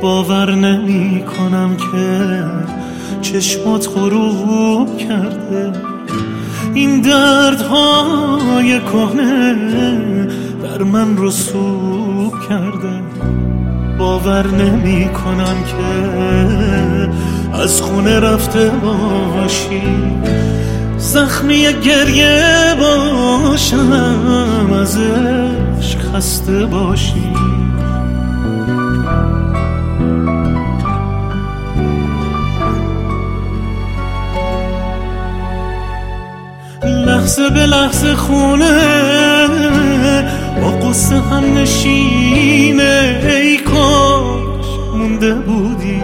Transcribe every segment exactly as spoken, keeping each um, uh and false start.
باور نمی کنم که چشمات غروب کرده. این دردهای کهنه در من رسوب کرده. باور نمی کنم که از خونه رفته باشی، زخمی گریه باشم، از عشق خسته باشی. لحظه به لحظه خونه با قصه هم نشینه. ای کاش مونده بودی،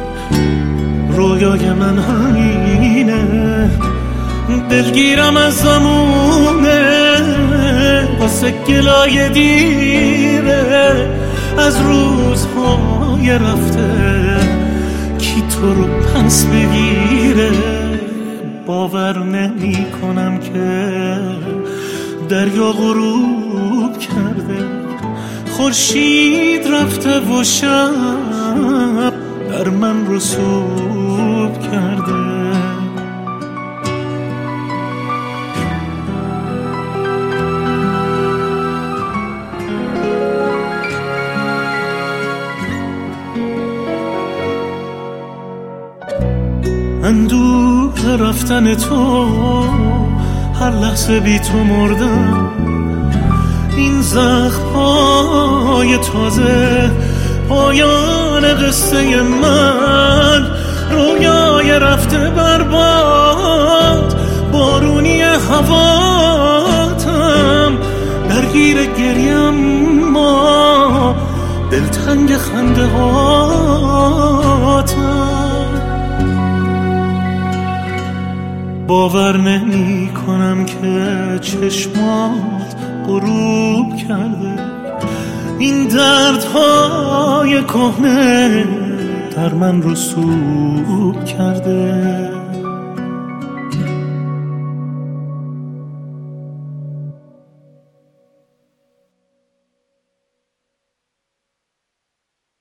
رویای من همینه. دلگیرم از زمونه واسه گلای دیره. از روزهای رفته کی تو رو پس بگیره. باور نمی کنم که دریا غروب کرده. خورشید رفته و شب در من رسوب کرده. اندوه رفتن تو، هر لحظه بی تو مردم. این زخم‌های تازه پایان قصه من. رویای رفته برباد، بارونی هواتم. درگیر گریم ما، دلتنگ خنده هاتم. باور نمی کنم که چشمات غروب کرده. این دردهای کهنه در من رسوب کرده.